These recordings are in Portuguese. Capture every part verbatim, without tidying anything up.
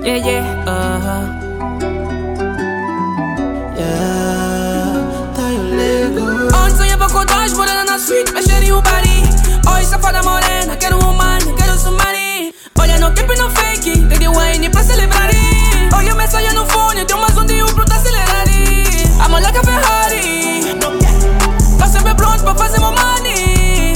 Yeah, yeah, uh-huh. Yeah, tá eu ligo. Onde sonhava com dois, morando na suíte, mexer em Ubari. Oi, safada morena, quero um humano, quero sumari. Olha no clipe no fake, tem de wine pra celebrar. Olha a mensagem no fone, tem mais um dia pro tá acelerar. A moleca Ferrari, tá sempre pronto pra fazer meu money.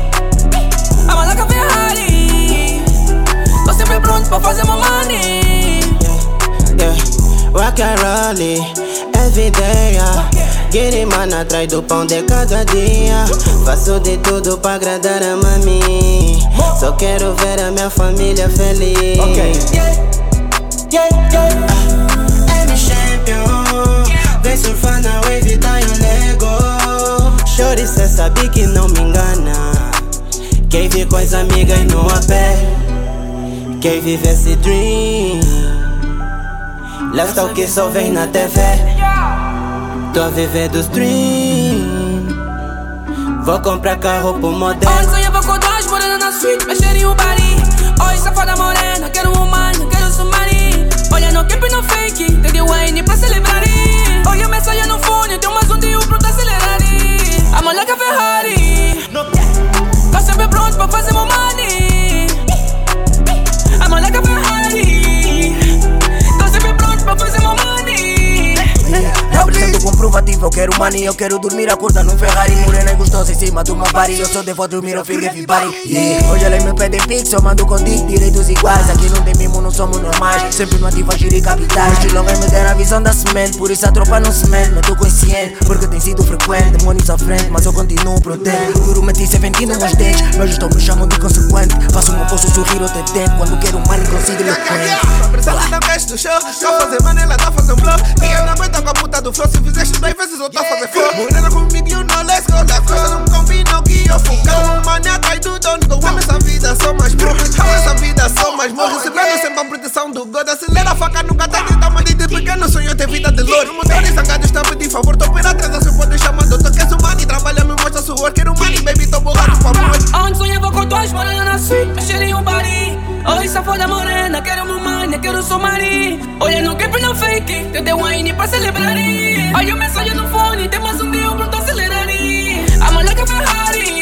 A moleca Ferrari, tô sempre pronto pra fazer meu money. Yeah, rock and roll, every day, yeah. Getting man atrás do pão de cada dia. Faço de tudo pra agradar a mami. Só quero ver a minha família feliz. Okay. Yeah, yeah, yeah. Uh, M Champion, vem surfar na wave, tá eu lego. Shorty, cê sabe que não me engana. Quem vive com as amigas no A pé, quem vive esse dream. Lifestyle que só vem na T V. Tô a viver dos dreams. Vou comprar carro pro modelo. Onde sonhava com dois, morando na suíte, mexer em Ubari. Oi, safada morena, quero um humano, quero sumari. Olha no clipe no fake, tem de wine pra celebrar. Olha a mensagem no fone, tem mais um dia pro tá acelerar. A moleca Ferrari, tá sempre pronto pra fazer meu money. A moleca Ferrari, tá sempre pronto pra fazer meu money. Eu apresento comprovativo, eu quero money, eu quero dormir acordar num Ferrari. Morena e gostosa em cima de uma party, eu só devo dormir ao fim de everybody. Yeah. Hoje ela me pede pix, eu mando com direitos iguais. Aqui não tem mimo, não somos normais, sempre no ativo agir e capitais. Estilo vem me der a visão da semente, por isso a tropa não se mente. Não tô consciente, porque tem sido frequente. Demônios à frente, mas eu continuo prudente. Duro meti seventeen nos dentes, meus gestos me chamam de consequente. Faço um oposto sorrir ou ter dente, quando quero money consigo eloquente. Presente na veste do show, só fazer money, ela tá fazendo flow. Ninguém não aguenta com a puta do flow, se fizeste duas vezes eu tô a fazer flow. Morena comigo, you know, let's go. As coisas não combinam que eu fumo. Cada um money atrás do dono do homem. Essa vida só mais morro, essa vida só mais morro. Recebendo sempre a proteção do God. Acelera a faca, nunca tá de tamanho de pequeno sonho ter vida de louro. Motores sangados, tá de favor, tô pela atrás, se pode chamar doutor. Quer o money, trabalha, me mostra suor. Quero money, baby, tô borrado, por favor. Onde sonhava com dois, morando na suíte, mexer em Ubari. Oi, safada morena, quero meu money, quero sumari. Olha no clipe no fake, tem de wine pra celebrar. Olha a mensagem no fone, tem mais um dia pronto a acelerar. A moleca Ferrari,